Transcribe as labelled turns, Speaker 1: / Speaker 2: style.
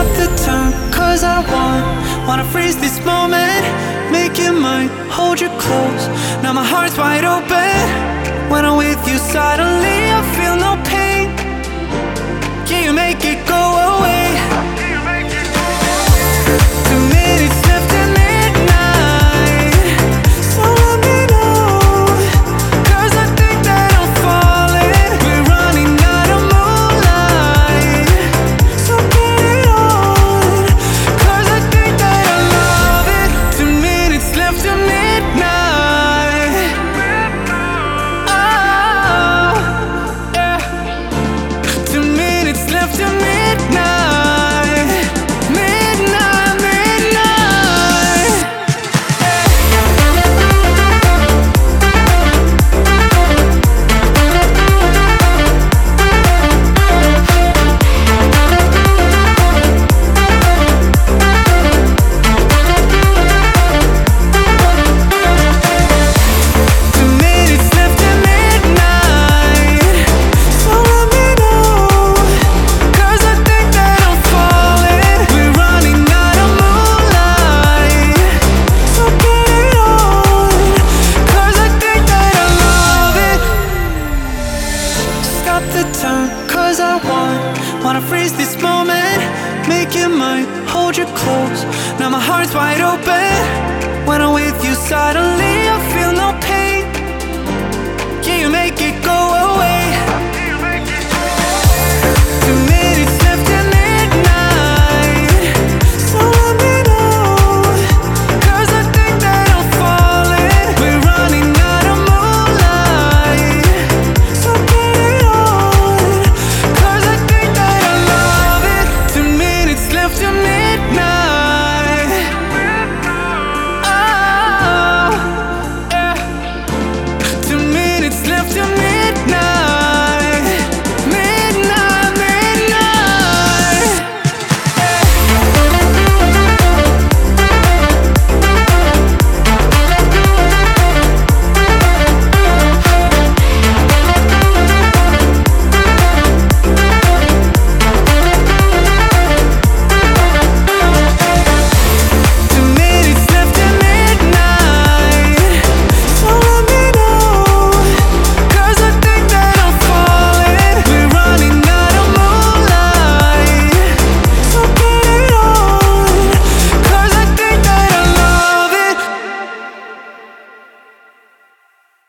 Speaker 1: the time, cause I wanna freeze this moment, make it mine, hold you close. Now my heart's wide open. When I'm with you suddenly I feel no pain. Yeah, you make it go away. 2 minutes left at midnight, so let me know, cause I think that I'm falling. We're running out of moonlight, so get it on, cause I think that I love it. 2 minutes left at midnight. Oh, yeah. 2 minutes left at midnight. Midnight, midnight. Cause I wanna freeze this moment, make it mine, hold you close. Now my heart's wide open. When I'm with you suddenly